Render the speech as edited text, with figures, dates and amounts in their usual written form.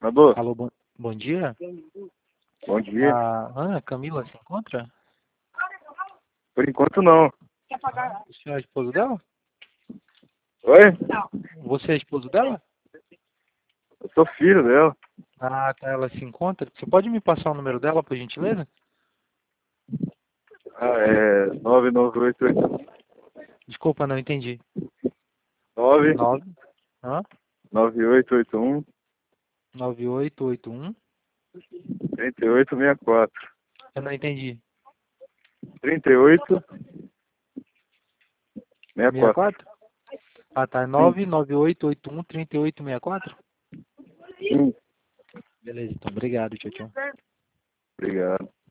Alô, Alô, bom dia. bom dia. A Ana Camila se encontra? Por enquanto não. O senhor é esposo dela? Oi? Você é esposo dela? Eu sou filho dela. Ah, tá, ela se encontra. Você pode me passar o número dela, por gentileza? É 99881 Desculpa, não entendi. 9 9, hã? 9881 9881. 3864. Eu não entendi. 3864. 64? Ah, tá. Sim, 99881 3864? sim. Beleza, então. Obrigado. Tchau, tchau. Obrigado.